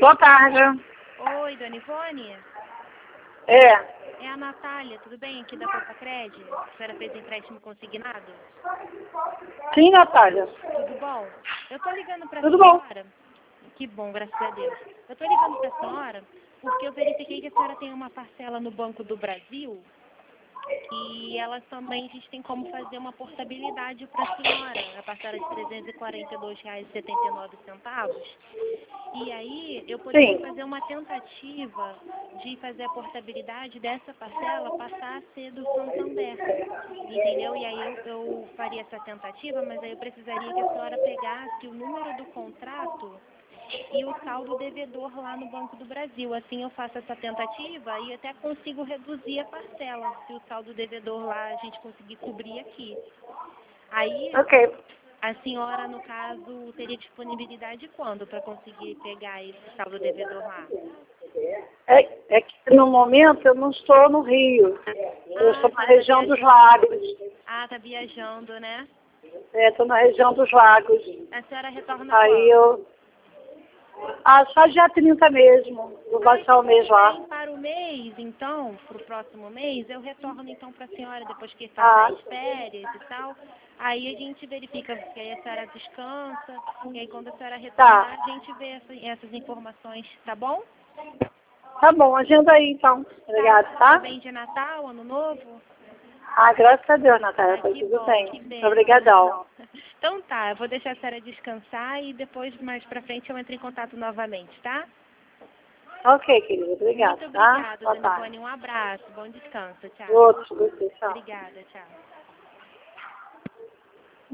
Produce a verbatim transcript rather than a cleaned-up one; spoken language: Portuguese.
Boa tarde. Oi, dona Ivone? É. É a Natália, tudo bem? Aqui da Copa Cred? A senhora fez empréstimo consignado? Sim, Natália. Tudo bom? Eu tô ligando pra Tudo bom. senhora. Que bom, graças a Deus. Eu tô ligando pra senhora porque eu verifiquei que a senhora tem uma parcela no Banco do Brasil e elas também, a gente tem como fazer uma portabilidade para a senhora, a parcela de trezentos e quarenta e dois reais e setenta e nove centavos. E aí eu poderia Sim. fazer uma tentativa de fazer a portabilidade dessa parcela passar a ser do Santander, entendeu? E aí eu, eu faria essa tentativa, mas aí eu precisaria que a senhora pegasse o número do contrato e o saldo devedor lá no Banco do Brasil. Assim eu faço essa tentativa e até consigo reduzir a parcela, se o saldo devedor lá a gente conseguir cobrir aqui. Aí Ok. a senhora, no caso, teria disponibilidade quando para conseguir pegar esse saldo devedor lá? É, é que no momento eu não estou no Rio. Eu Ah, estou a na senhora tá região dos viajando. lagos. Ah, tá viajando, né? É, estou na região dos lagos. A senhora retorna Aí quando? eu... Ah, só dia trinta mesmo. Vou passar o mês lá. Bem, para o mês, então, para o próximo mês, eu retorno então para a senhora, depois que passar Ah, as férias e tal. Aí a gente verifica, porque aí a senhora descansa, e aí quando a senhora retornar, tá. a gente vê essa, essas informações, tá bom? Tá bom, agenda aí então. Obrigada, Tá? Tá tá? bem de Natal, Ano Novo? Ah, graças a Deus, Natália. Ah, Tá que tudo bom, que bem. bem. Obrigadão. Então tá, eu vou deixar a senhora descansar e depois, mais pra frente, eu entro em contato novamente, tá? Ok, querida. Muito Obrigada, tá? obrigada, Boa dona tarde. Ivone. Um abraço. Bom descanso. Tchau. Outro, você, tchau. Obrigada. Tchau.